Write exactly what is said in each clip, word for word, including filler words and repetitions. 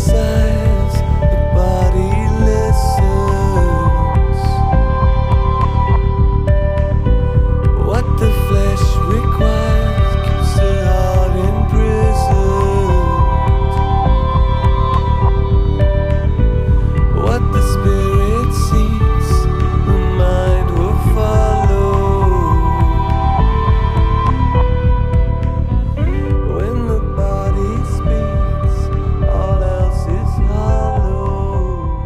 sighs, the body listens. What the flesh requires keeps the heart imprisoned. What the spirit seeks, the mind will follow. When the body speaks, all else is hollow.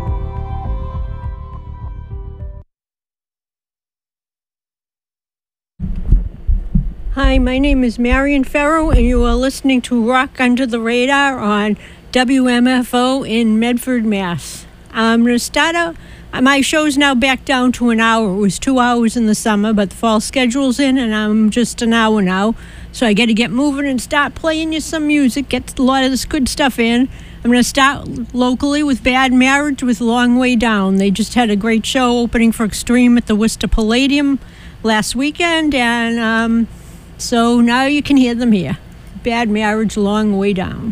Hi, my name is Marion Farrow, and you are listening to Rock Under the Radar on W M F O in Medford, Mass. I'm going to start out. My show's now back down to an hour. It was two hours in the summer, but the fall schedule's in, and I'm just an hour now. So I got to get moving and start playing you some music, get a lot of this good stuff in. I'm going to start locally with Bad Marriage with Long Way Down. They just had a great show opening for Extreme at the Worcester Palladium last weekend, and um, so now you can hear them here. Bad Marriage, Long Way Down.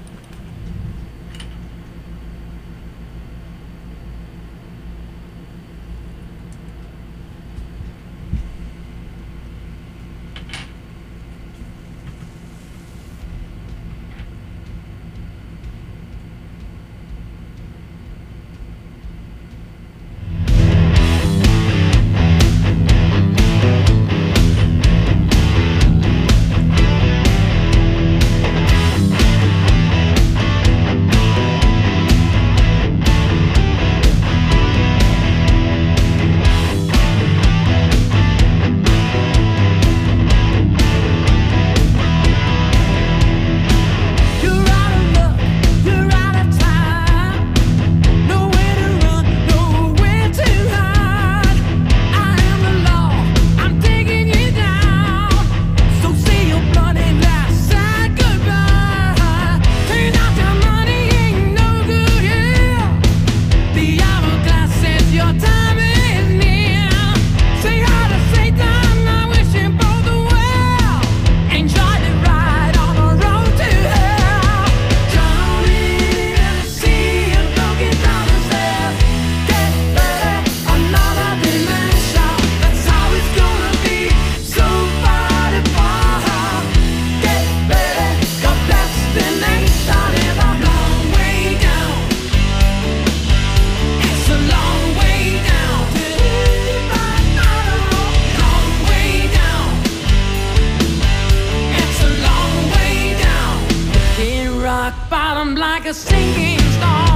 like a sinking storm.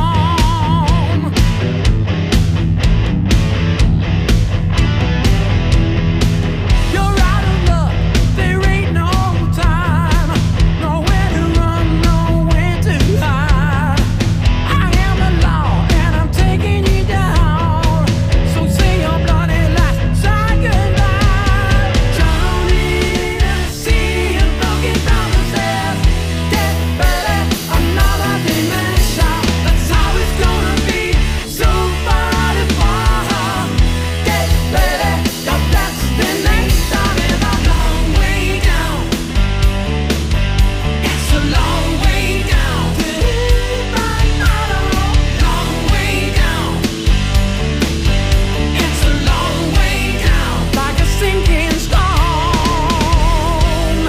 You're out of luck, there ain't no time, nowhere to run, nowhere to hide. I am the law and I'm taking you down, so say your bloody last side goodbye. Johnny, I see you looking down the stairs, get better, another dimension. That's how it's gonna be, so far to fall. Get better, your destination is a long way down. It's a long way down. Long way down. It's a long way down, like a sinking storm.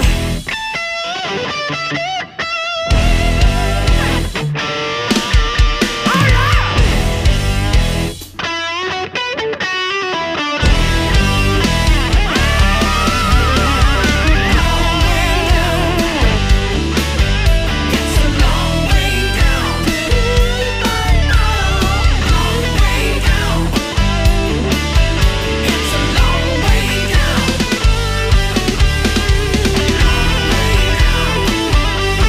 It's a long way down. Long way down. It's a long way down. Long way down.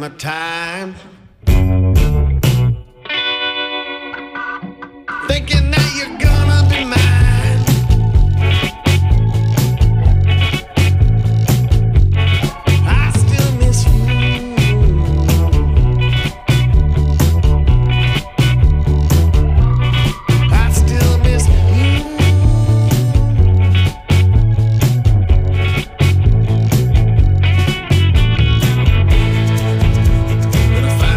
summertime. Thinking that you're gonna be mine. I still miss you. I still miss you. Gonna find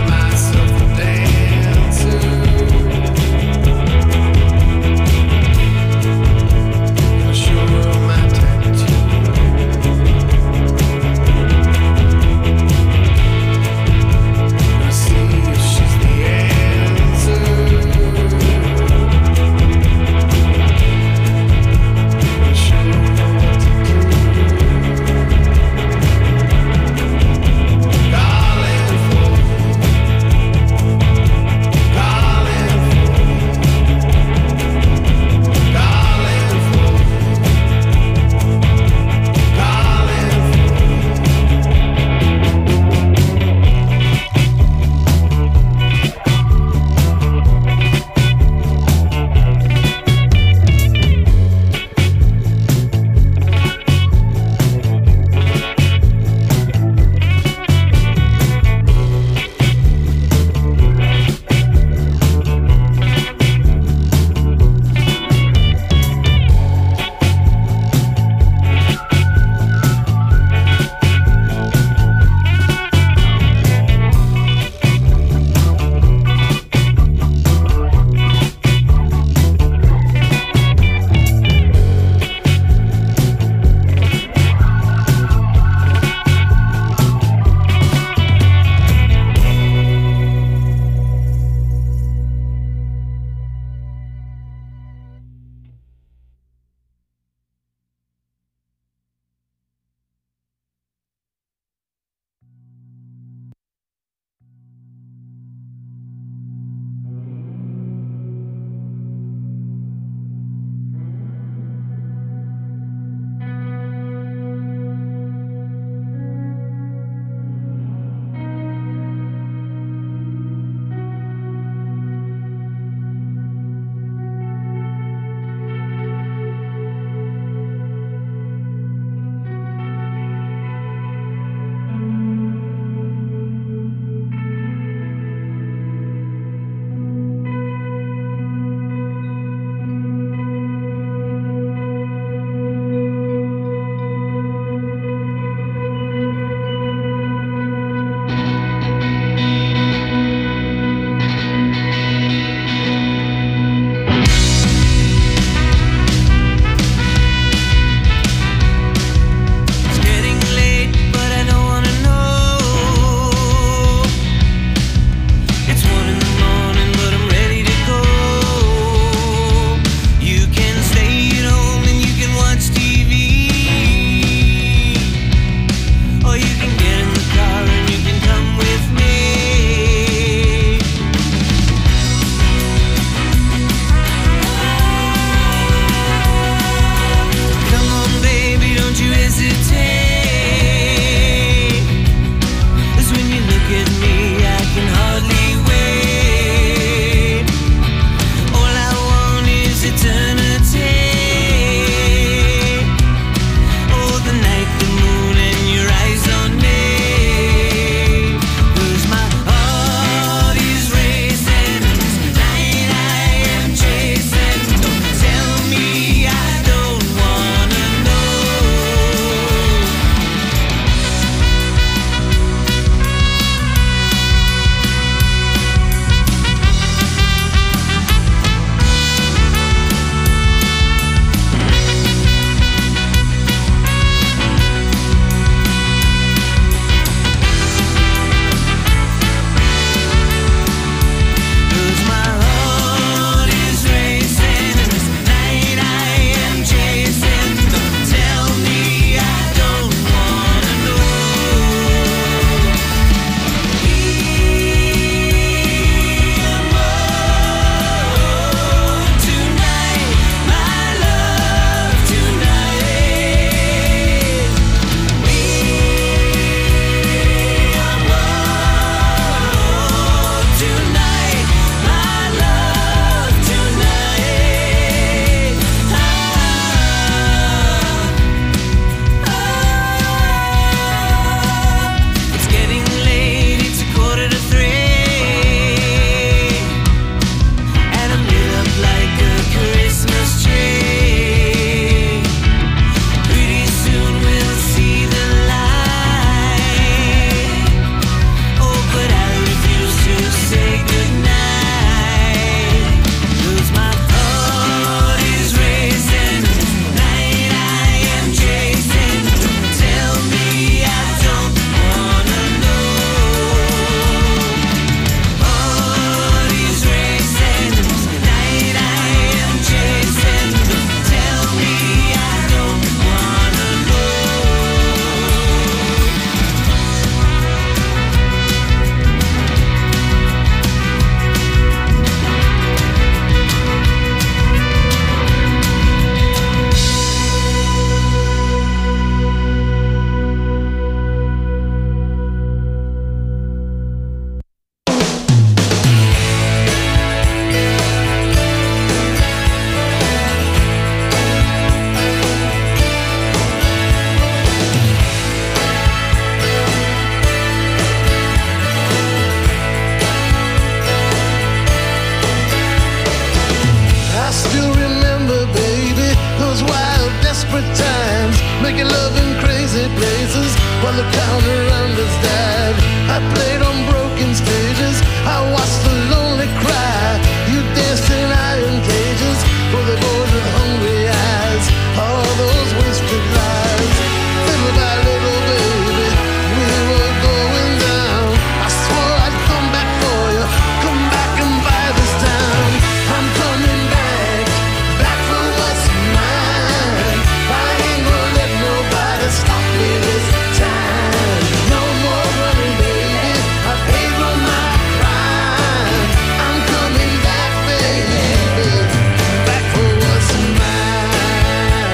making love in crazy places while the town around us died. I played on broken stages, I watched the lonely cry. You danced in iron cages for the boys with hungry eyes. All those wasted lives, little by little, baby, we were going down. I swore I'd come back for you, come back and buy this town. I'm coming back, back for what's mine. I ain't gonna let nobody stop me this time. No more running, baby, I paid for my crime. I'm coming back, baby, back for what's mine.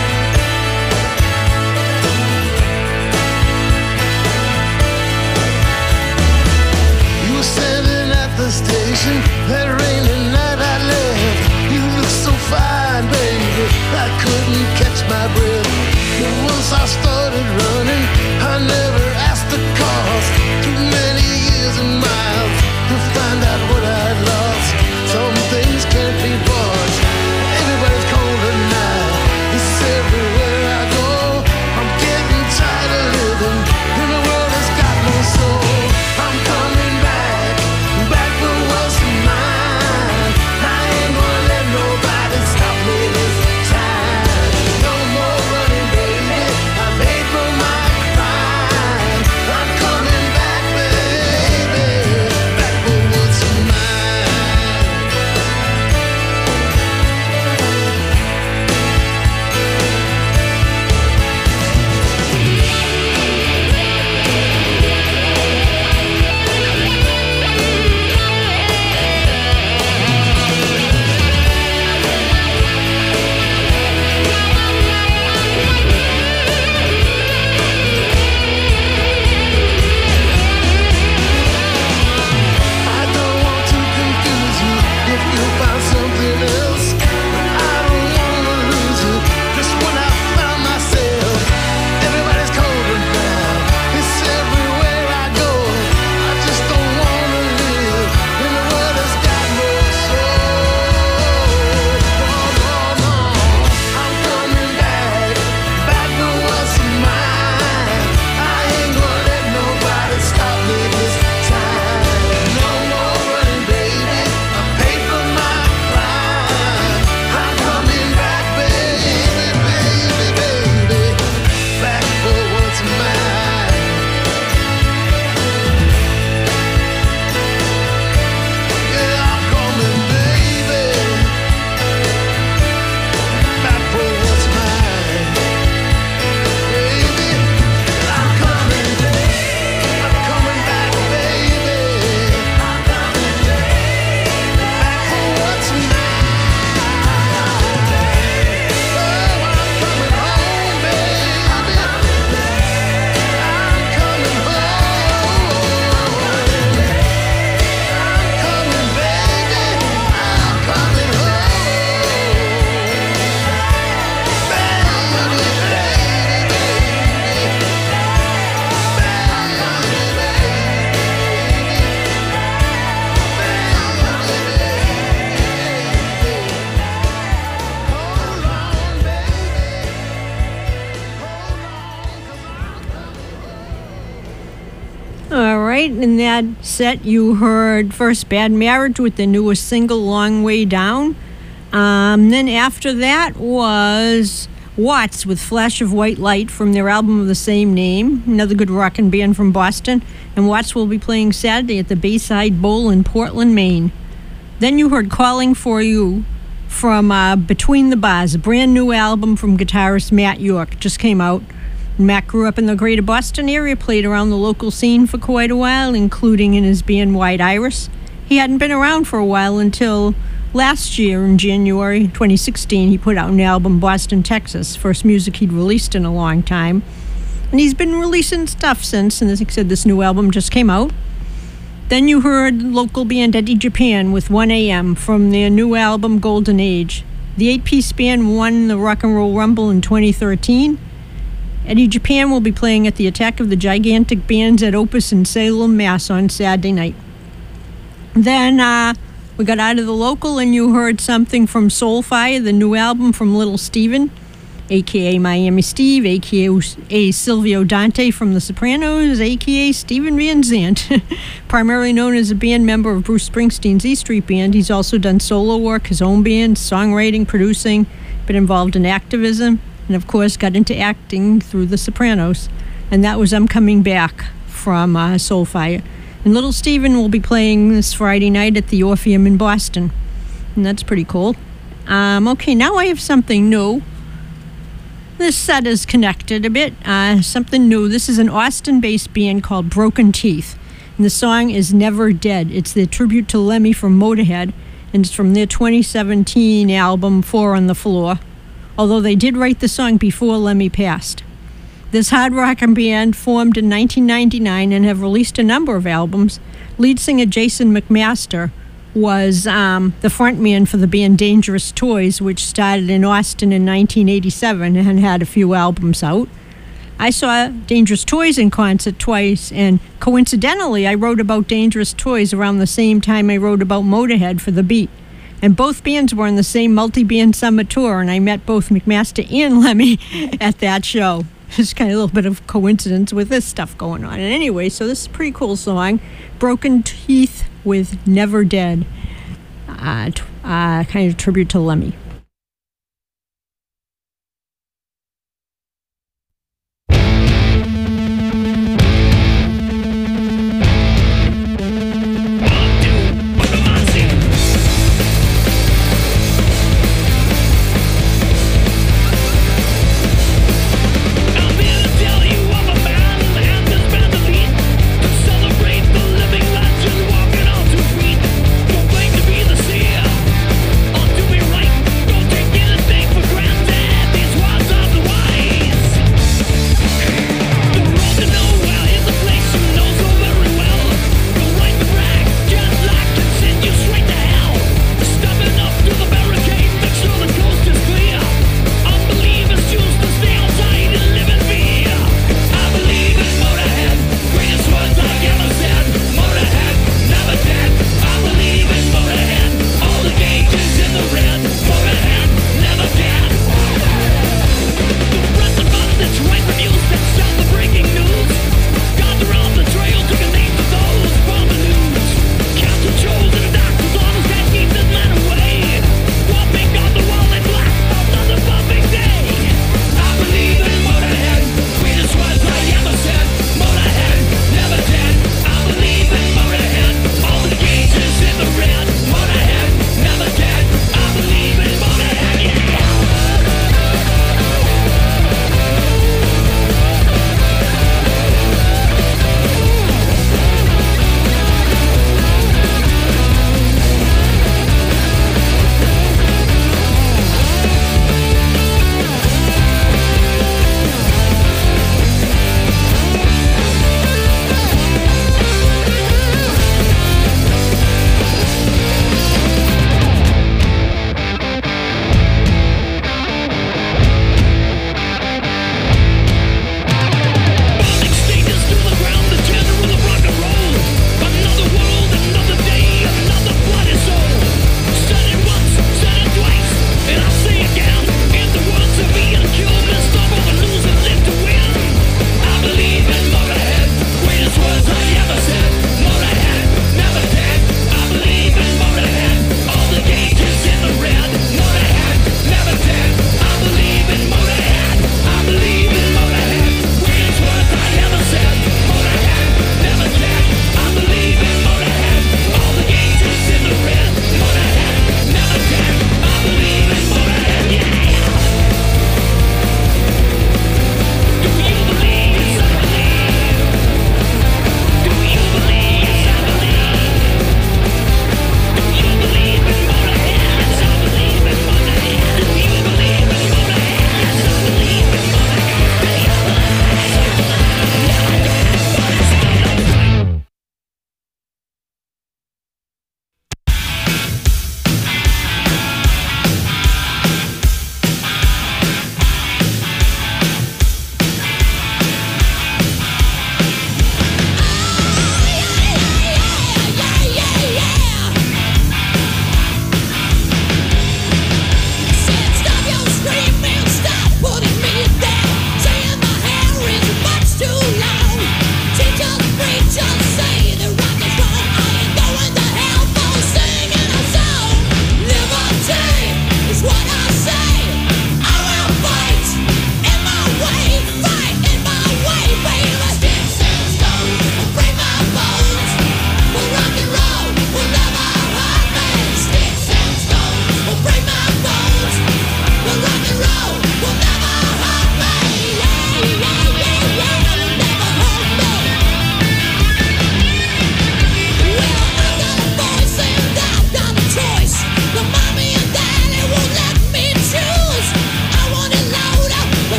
You were standing at the station that rainy night I left. You looked so fine, baby, I couldn't catch my breath. But once I started running, I never asked the cost. Too many years and miles to find out what I'd lost. Some things can't be bought. Everybody's cold at night. It's everywhere I go. I'm getting tired of living in a world that's got no soul. I'm coming back, back for what's mine. I ain't gonna let nobody stop me this time. No more running, baby, I paid for my crime. I'm coming back, baby, back for what's mine. I don't want to confuse you if you found something else. I don't wanna lose you. Just when I found myself, everybody's cold and proud. It's everywhere I go. I just don't wanna live in a world that's got no soul. No, no, no. I'm coming back, back for what's mine. I ain't gonna let nobody stop me this time. No more running, baby, I paid for my crime. I'm coming back, baby, baby, baby, back for what's mine. Yeah, I'm coming, baby, back for what's mine. Baby, I'm coming, I'm coming back, baby. I'm coming back for what's mine. Oh, I'm coming home, baby. I'm coming home. I'm coming, baby. I'm coming All right, in that set you heard first Bad Marriage with the newest single, Long Way Down. Um, then after that was Watts with Flash of White Light from their album of the same name, another good rockin' band from Boston. And Watts will be playing Saturday at the Bayside Bowl in Portland, Maine. Then you heard Calling for You from uh, Between the Bars, a brand new album from guitarist Matt York. Just came out. Matt grew up in the greater Boston area, played around the local scene for quite a while, including in his band White Iris. He hadn't been around for a while until last year in January twenty sixteen. He put out an album, Boston, Texas, first music he'd released in a long time. And he's been releasing stuff since, and as I said, this new album just came out. Then you heard local band Eddie Japan with one A M from their new album, Golden Age. The eight-piece band won the Rock and Roll Rumble in twenty thirteen. Eddie Japan will be playing at the Attack of the Gigantic Bands at Opus in Salem, Mass on Saturday night. Then uh, we got out of the local and you heard something from Soulfire, the new album from Little Steven. a k a. Miami Steve, a k a. Silvio Dante from The Sopranos, a k a. Steven Van Zandt. Primarily known as a band member of Bruce Springsteen's E Street Band, he's also done solo work, his own band, songwriting, producing, been involved in activism, and of course got into acting through The Sopranos. And that was I'm Coming Back from uh, Soulfire. And Little Steven will be playing this Friday night at the Orpheum in Boston. And that's pretty cool. Um, okay, now I have something new. This set is connected a bit. Uh, something new. This is an Austin-based band called Broken Teeth. And the song is Never Dead. It's the tribute to Lemmy from Motorhead. And it's from their twenty seventeen album, Four on the Floor. Although they did write the song before Lemmy passed. This hard rockin' band formed in nineteen ninety-nine and have released a number of albums. Lead singer Jason McMaster was um, the frontman for the band Dangerous Toys, which started in Austin in nineteen eighty-seven and had a few albums out. I saw Dangerous Toys in concert twice, and coincidentally, I wrote about Dangerous Toys around the same time I wrote about Motorhead for The Beat. And both bands were on the same multi-band summer tour, and I met both McMaster and Lemmy at that show. Just kind of a little bit of coincidence with this stuff going on. And anyway, so this is a pretty cool song, Broken Teeth with Never Dead, uh, t- uh, kind of tribute to Lemmy. Walking on two feet, proclaim to be the seer, or to be right.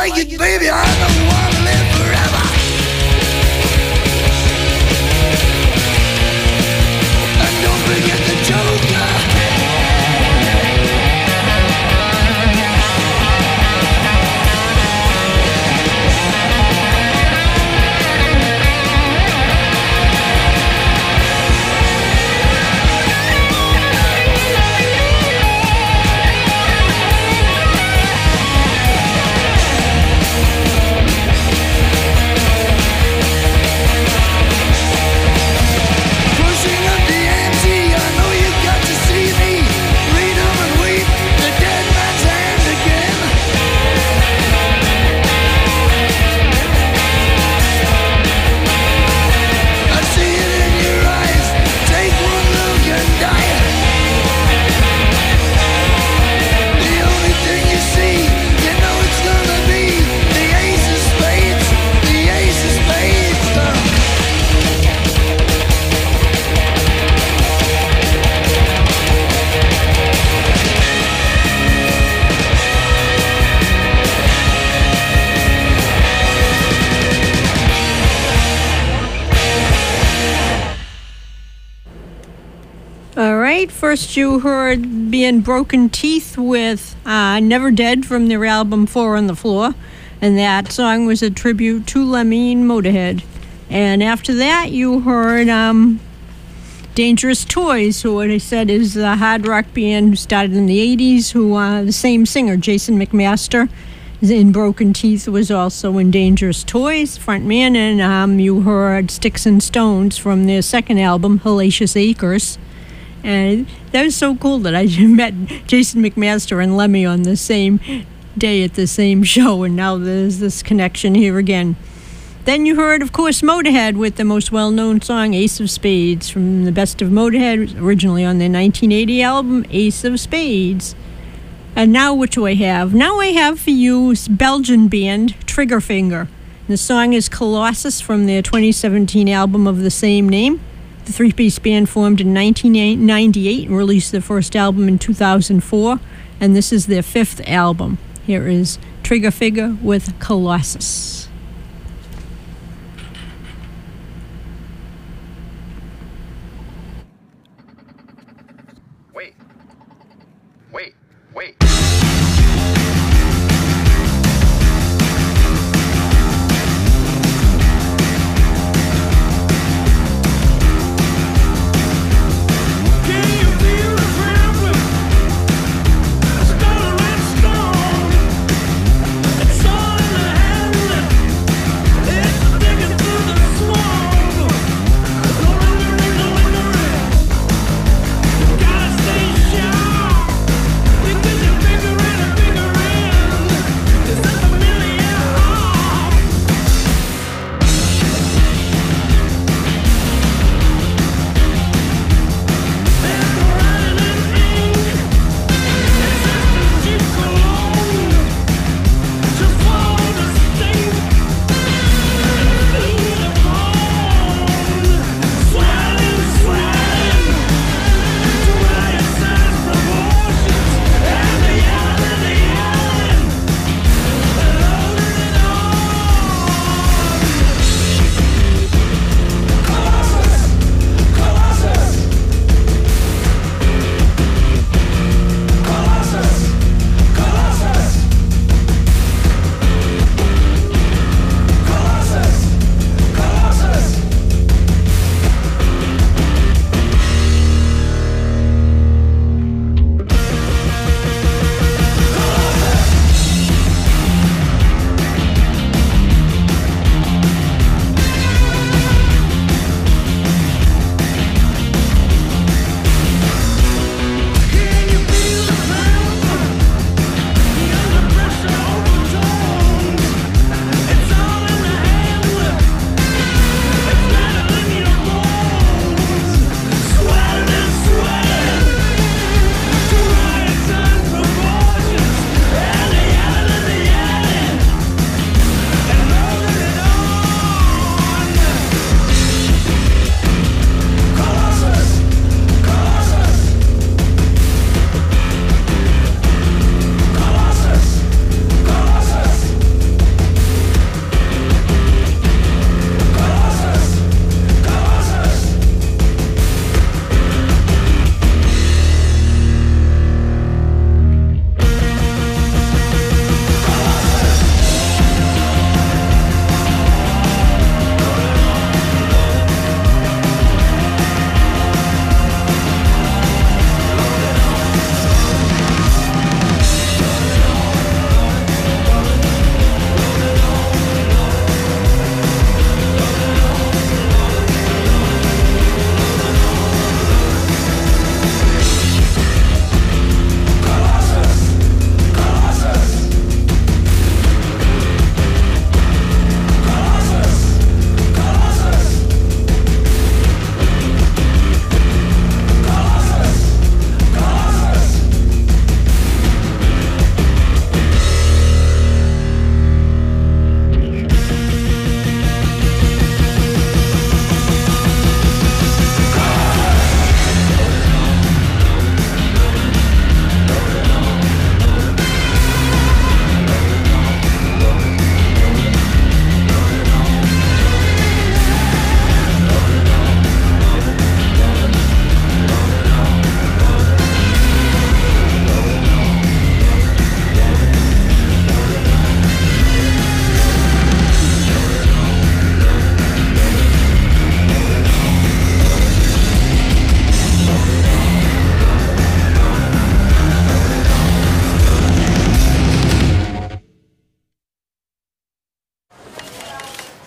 like it, baby. I don't wanna live forever. And don't forget the Joker. First you heard being Broken Teeth with uh, Never Dead from their album Four on the Floor, and that song was a tribute to Lemmy and Motorhead. And after that you heard um, Dangerous Toys, who what I said is a hard rock band who started in the eighties, who uh, the same singer, Jason McMaster, in Broken Teeth, was also in Dangerous Toys, frontman. And um, you heard Sticks and Stones from their second album, Hellacious Acres. And that was so cool that I met Jason McMaster and Lemmy on the same day at the same show, and now there's this connection here again. Then you heard, of course, Motorhead with the most well-known song, Ace of Spades, from the Best of Motorhead, originally on their nineteen eighty album, Ace of Spades. And now what do I have? Now I have for you Belgian band, Triggerfinger. The song is Colossus from their twenty seventeen album of the same name. The three-piece band formed in nineteen ninety-eight and released their first album in two thousand four, and this is their fifth album. Here is Triggerfinger with Colossus. Wait. Wait. Wait. Gotta stay sharp.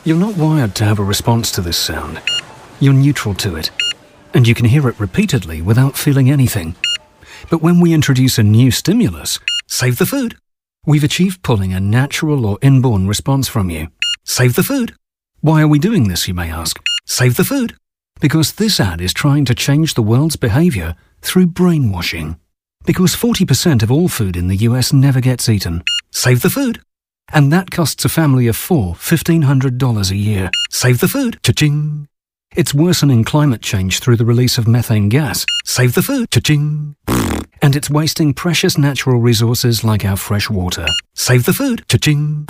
You're not wired to have a response to this sound. You're neutral to it, and you can hear it repeatedly without feeling anything. But when we introduce a new stimulus, save the food, we've achieved pulling a natural or inborn response from you. Save the food. Why are we doing this, you may ask? Save the food. Because this ad is trying to change the world's behavior through brainwashing. Because forty percent of all food in the U S never gets eaten. Save the food. And that costs a family of four fifteen hundred dollars a year. Save the food. Cha-ching. It's worsening climate change through the release of methane gas. Save the food. Cha-ching. And it's wasting precious natural resources like our fresh water. Save the food. Cha-ching.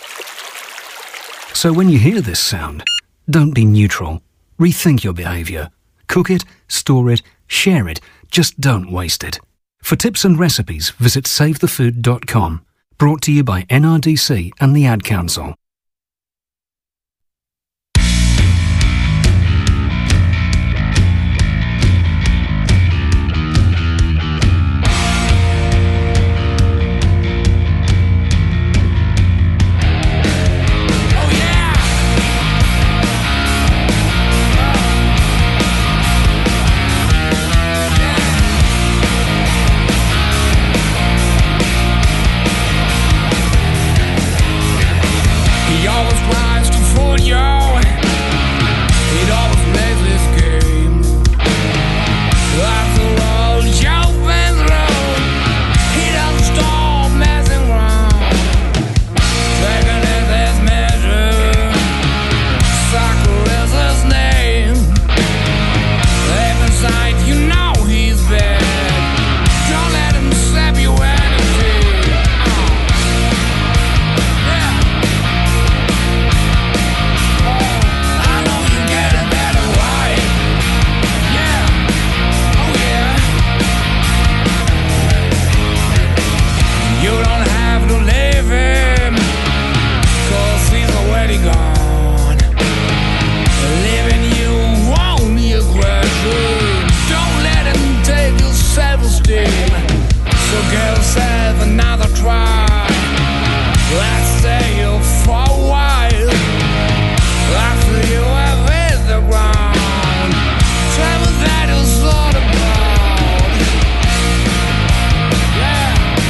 So when you hear this sound, don't be neutral. Rethink your behavior. Cook it, store it, share it. Just don't waste it. For tips and recipes, visit save the food dot com. Brought to you by N R D C and the Ad Council. He always tries to fool you. It always plays this game. After all you've been through, he doesn't stop messing around. Taking in his measure, Sucker is his name. Deep inside you know he's bad. Don't let him sap your energy. You don't have to leave him, 'cause he's already gone. Leaving you won't be a question. Don't let him take your self-esteem. So give yourself another try. Let's stay you for a while. After you have hit the ground, tell me that you're sort of proud. Yeah.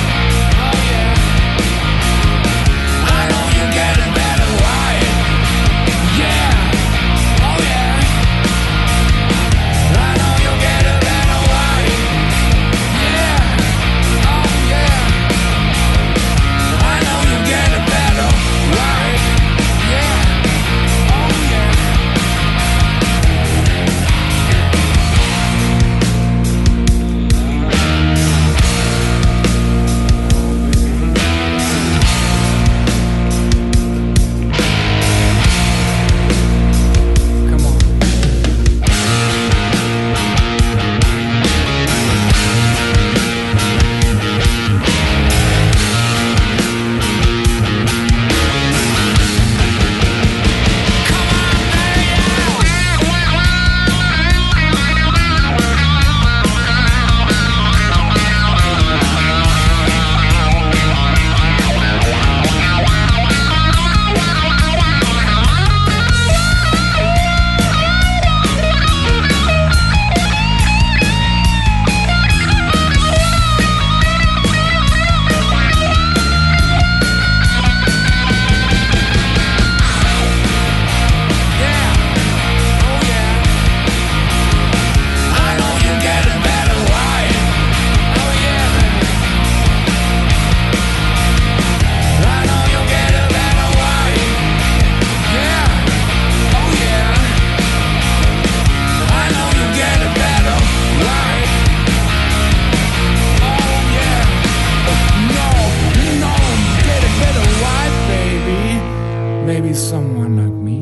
Maybe someone like me.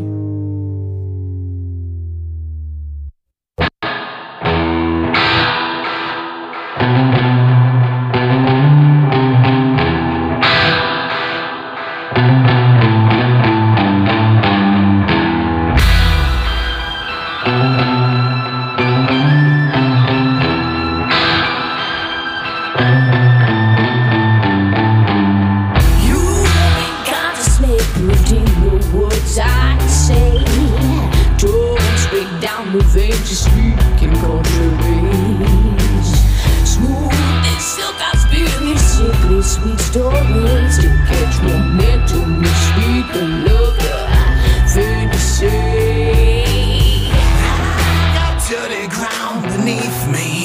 You ain't got to snake through deep woods. I elevate your speaking country ways. Smooth as silk, I spill these sickly sweet stories to catch momentum and speed the love that I feel to say. I got dirty ground beneath me.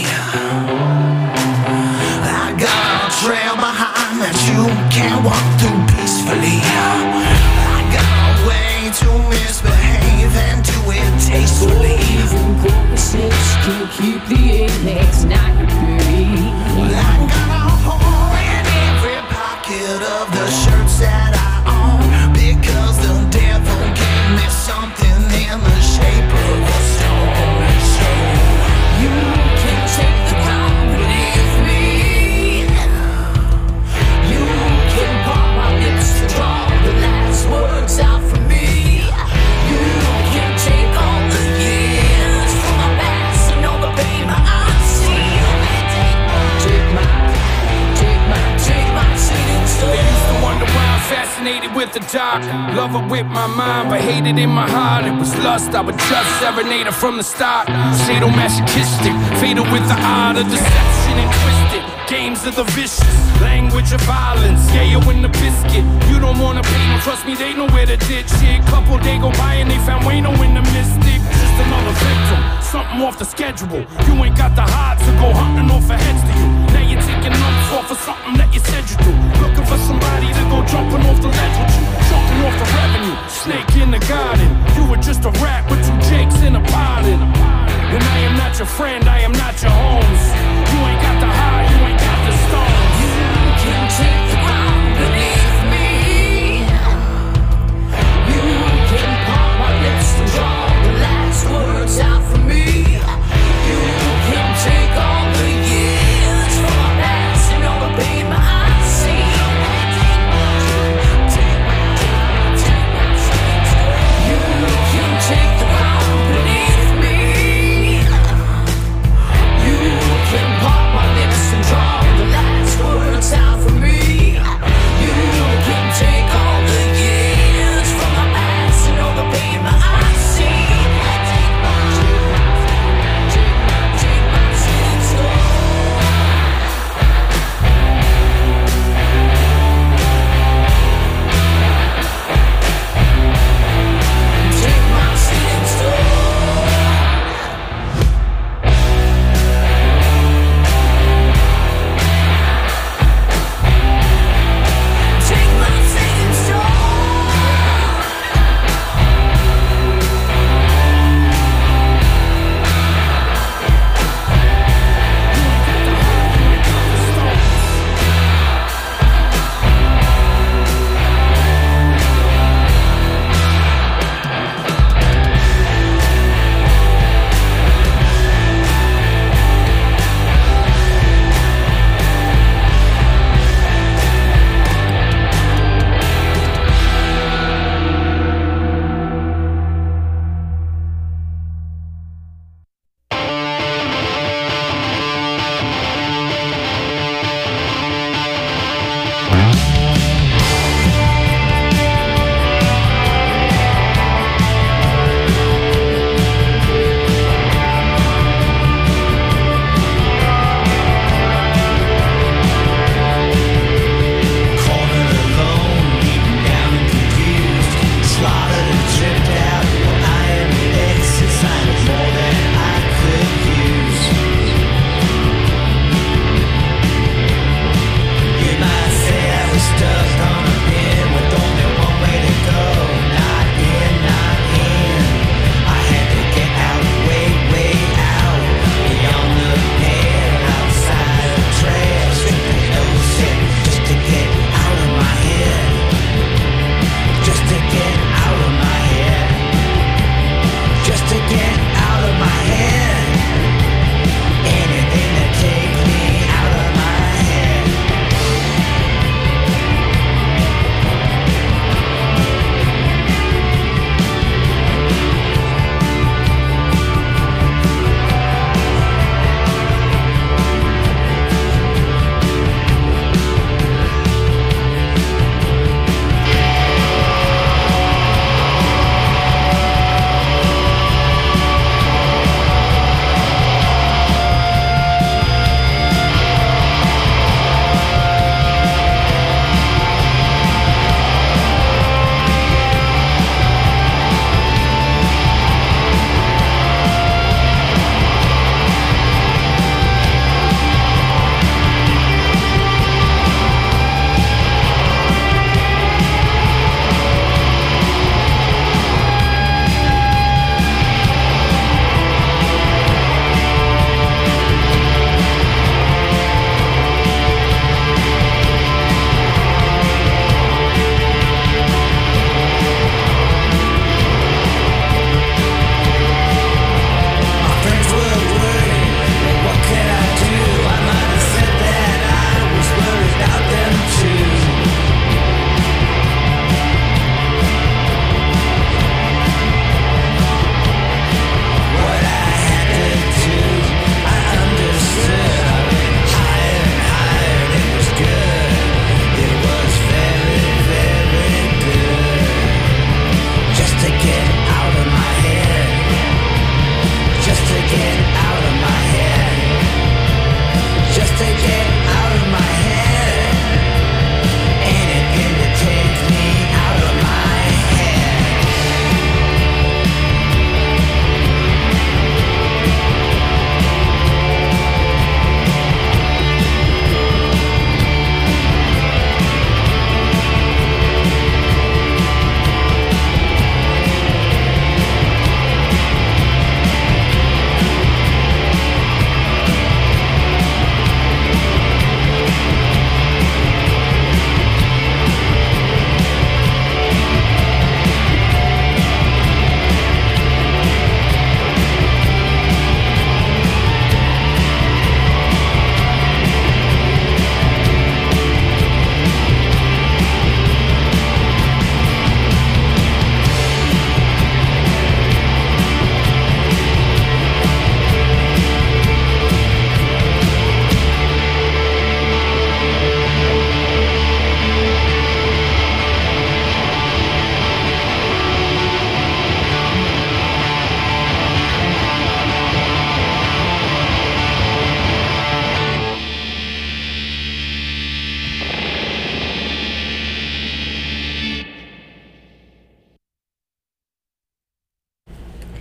I got a trail behind that you can't walk through peacefully. I got a way to misbehave and do it tastefully. Even choruses can't keep the apex not to be. I got a hole in every pocket of the shirts that I own, because the devil gave me something in the shape of a stone. So you can take the ground beneath me. You can pop my lips to draw the last words out from me. You can take all the years from my past and all the pain my eyes see. Take my, take my, take my singing story. They used to wonder why I'm fascinated with the dark. Love her with my mind, but hate it in my heart. It was lust, I would just serenade her from the start. Sadomasochistic, fatal with the art of deception and twisted. Games of the vicious, language of violence, yayo in the biscuit. You don't wanna pay them, trust me, they know where to ditch it. Couple day go by and they found Wayno in the mystic. Just another victim, something off the schedule. You ain't got the heart to go hunting off for heads to you. Now you're taking lumps off of something that you said you do. Looking for somebody to go jumping off the ledge with you. Jumping off the revenue, snake in the garden. You were just a rat with two jakes in a pardon. And I am not your friend, I am not your homes. You ain't got the heart, you ain't got the stones. You can take the ground beneath me. You can pop my lips to draw the last words out from me. You can take all the years from my past and all the pain my eyes see. You can take the ground beneath me. You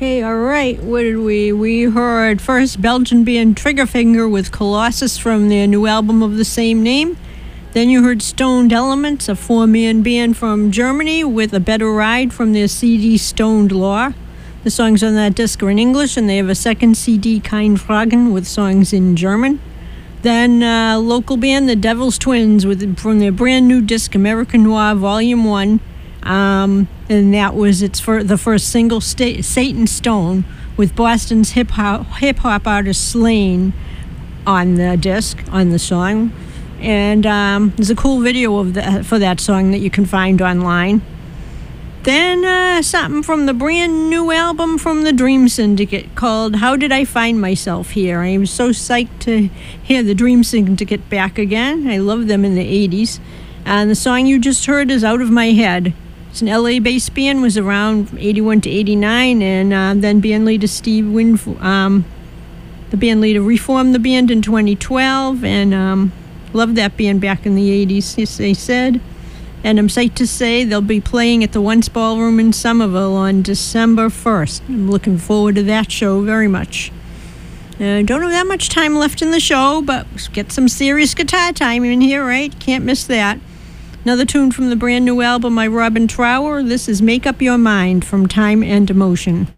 Okay, all right. What did we? We heard first Belgian band Triggerfinger with Colossus from their new album of the same name. Then you heard Stoned Elements, a four-man band from Germany, with A Better Ride from their C D Stoned Law. The songs on that disc are in English, and they have a second C D, Kein Fragen, with songs in German. Then uh, local band The Devil's Twins with from their brand new disc American Noir Volume One, um, and that was its for the first single, Sta- Satan Stone, with Boston's hip hop hip hop artist Slane on the disc on the song, and um, there's a cool video of the, for that song that you can find online. Then uh, something from the brand new album from the Dream Syndicate called How Did I Find Myself Here? I am so psyched to hear the Dream Syndicate back again. I loved them in the eighties. And the song you just heard is Out of My Head. It's an L A-based band, was around from eighty-one to eighty-nine, and uh, then band leader Steve Winf- um the band leader reformed the band in twenty twelve, and um, loved that band back in the eighties, yes, they said. And I'm psyched to say they'll be playing at the Once Ballroom in Somerville on December first. I'm looking forward to that show very much. I uh, don't have that much time left in the show, but get some serious guitar time in here, right? Can't miss that. Another tune from the brand new album by Robin Trower. This is Make Up Your Mind from Time and Emotion.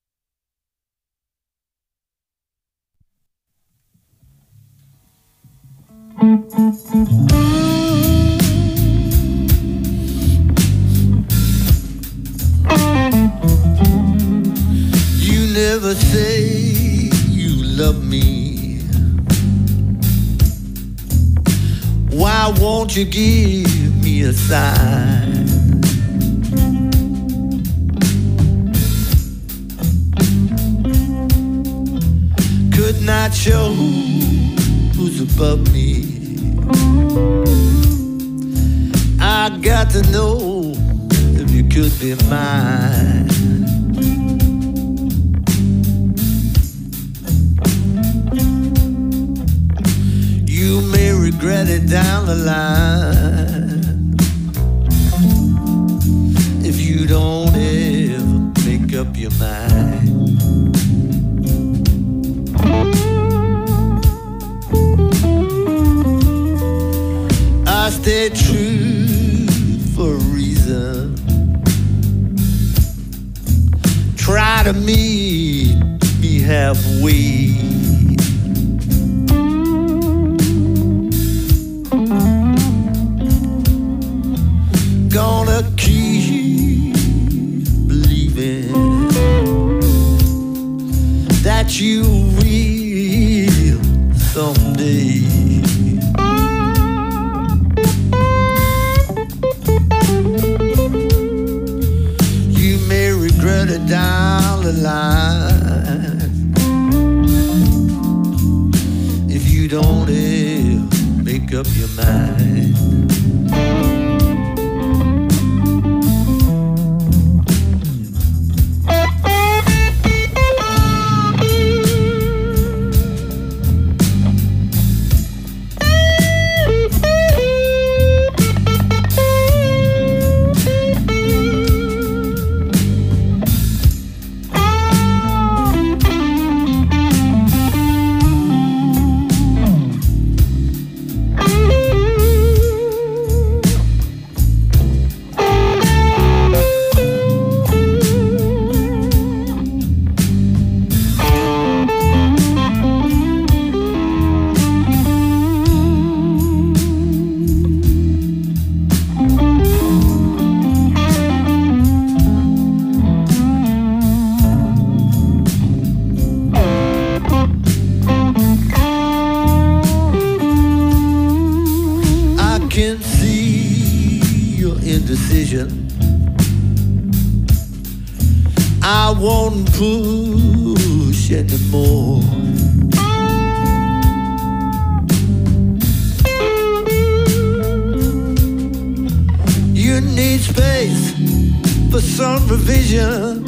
You never say you love me. Why won't you give me a sign? Could not show who's above me. I got to know if you could be mine. You may regret it down the line if you don't ever make up your mind. I stay true for a reason. Try to meet me halfway. Gonna keep believing that you will someday. You may regret it down the line if you don't ever make up your mind. I won't push anymore. You need space for some revision.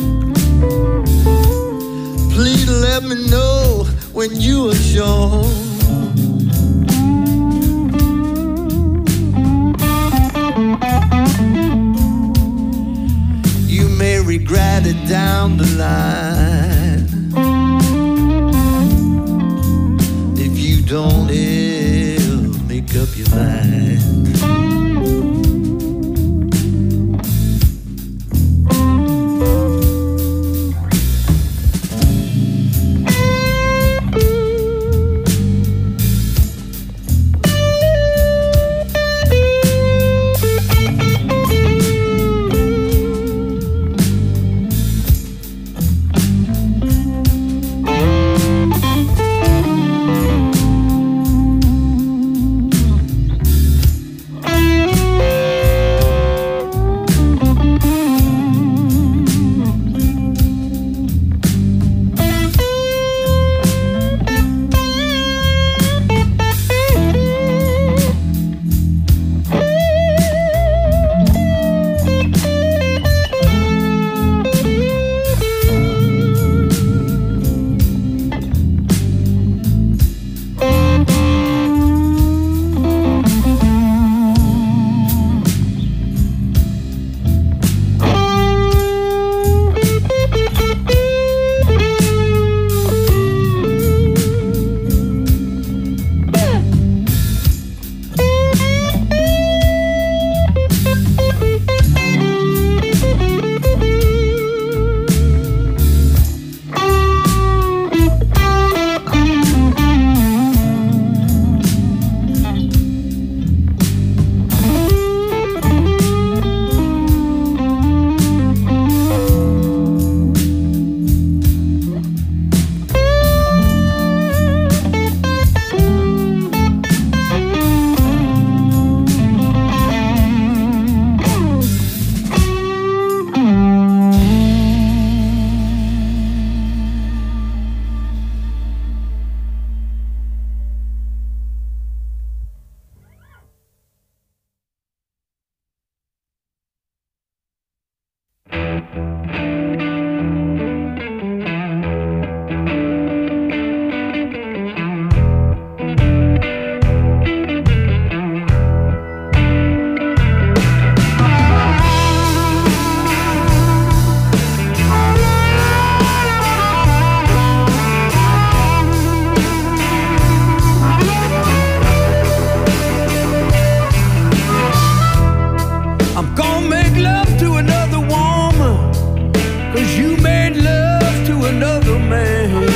Please let me know when you are sure. You may regret it down the line to another man.